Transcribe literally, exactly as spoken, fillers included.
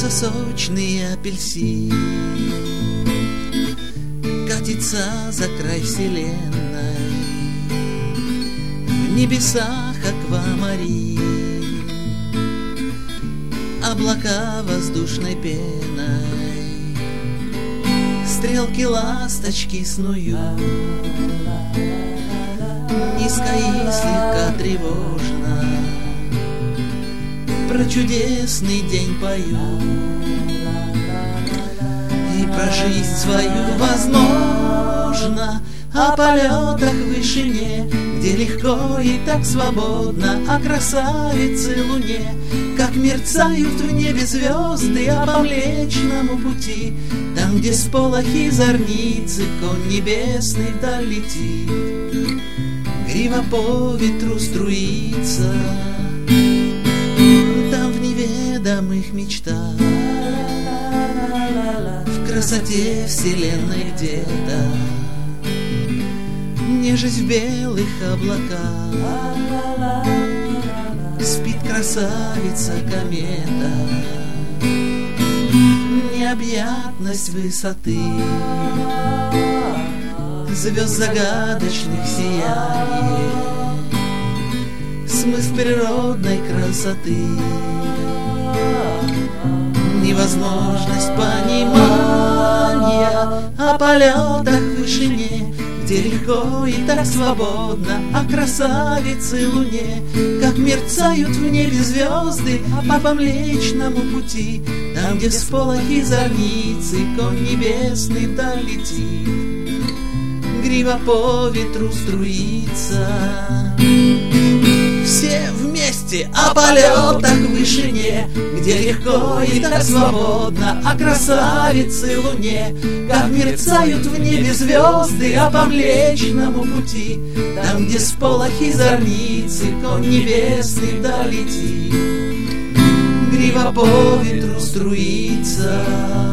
Льется сочный апельсин, катится за край вселенной, в небесах аквамарин, облака воздушной пеной, стрелки ласточки снуют, низко и слегка тревожно про чудесный день поют, и про жизнь свою возможно о полетах в вышине, где легко и так свободно о красавице луне, как мерцают в небе звезды, а по Млечному пути, там, где сполохи зорницы, конь небесный вдаль летит, грива по ветру струится, там в неведомых мечтах, в красоте вселенной где-то, нежесть в белых облаках, спит красавица комета, необъятность высоты, звезд загадочных сияние, смысл природной красоты, невозможность понимания о полетах в вышине, где легко и так свободно о красавице луне, как мерцают в небе звезды, а по Млечному пути, там, где всполохи зорницы, конь небесный вдаль летит, грива по ветру струится. Все вместе о полетах в вышине, где легко и так свободно о красавице луне, как мерцают в небе звезды, а по Млечному пути, там, где всполохи зорницы, конь небесный вдаль летит, грива по ветру струится.